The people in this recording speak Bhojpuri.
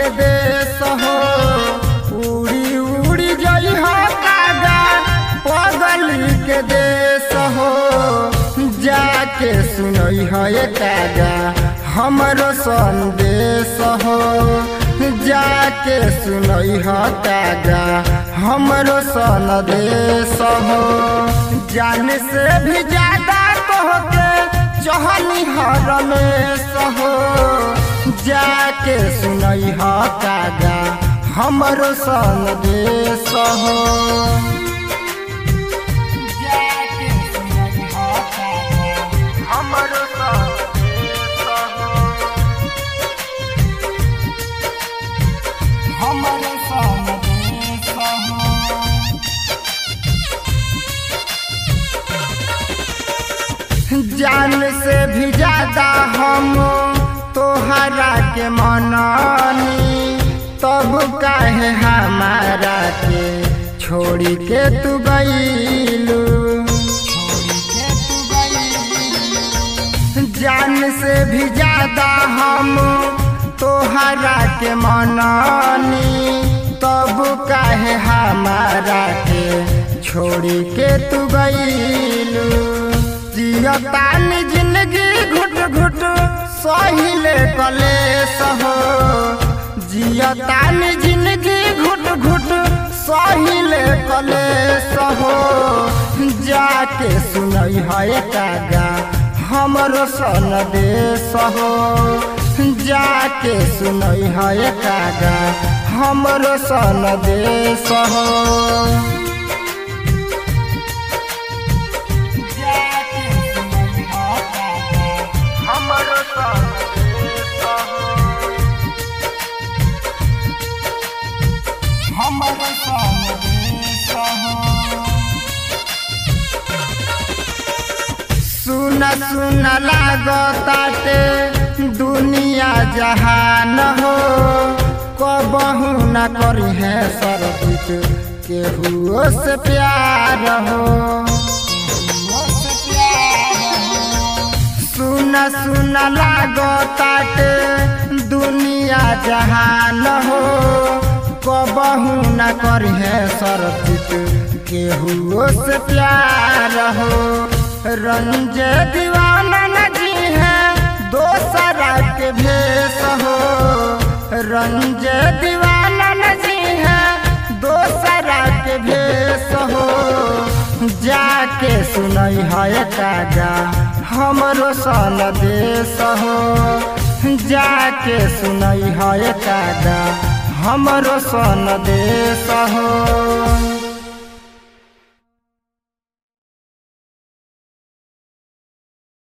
देश हो उड़ी उड़ी जई हो कागा पगली के देश हो जाके सुनई हो कागा हमरो संदेश हो जाके सुनई हो कागा हमरो संदेश हो जान से भी ज्यादा तोहके चहनी हो रमेश हो जाके सुनई हो कागा हमरो संदेश हो जाके सुनई हो कागा हमरो संदेश हो हमरो संदेश हो जान से भी ज्यादा हम तोहरा के मननी तब काहे हमारा के छोड़ी के तू गईलू जान से भी ज्यादा हम तोहरा के मननी तब काहे हमारा के छोड़ी के तू गईलू जियतानी जिंदगी घुट घुट सहिले कलेश हो जियतानी जिंदगी घुट घुट सहिले कलेश हो जाके सुनई है कागा हमरो संदेश हो जाके सुनई है कागा हमरो संदेश हो सुन सुन लागताटे दुनिया जहान हो कबहू न करी है सरदीप केहू से प्यार हो सुन सुन लागताटे दुनिया जहान हो कबहू न करी है सरदीप केहू से प्यार हो रंजे दीवाना नजी है दोसरा के भेष हो रंजे दीवाना नजी है दोसरा के भेष हो जाके सुनई है कागा हमरो संदेश हो जाके सुनई है कागा हमरो संदेश हो।